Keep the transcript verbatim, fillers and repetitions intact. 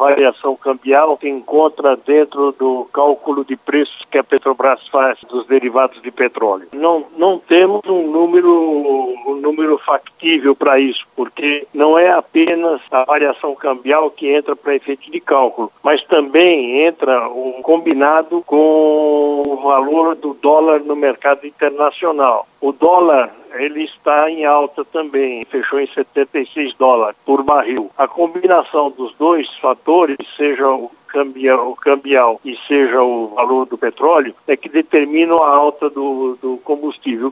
variação cambial se encontra dentro do cálculo de preços que a Petrobras faz dos derivados de petróleo. Não, não temos um número, um número factível para isso, porque não é apenas a variação cambial que entra para efeito de cálculo, mas também entra um combinado com o valor do dólar no mercado internacional. O dólar, ele está em alta também, fechou em setenta e seis dólares por barril. A combinação dos dois fatores, seja o cambial, o cambial e seja o valor do petróleo, é que determinam a alta do, do combustível.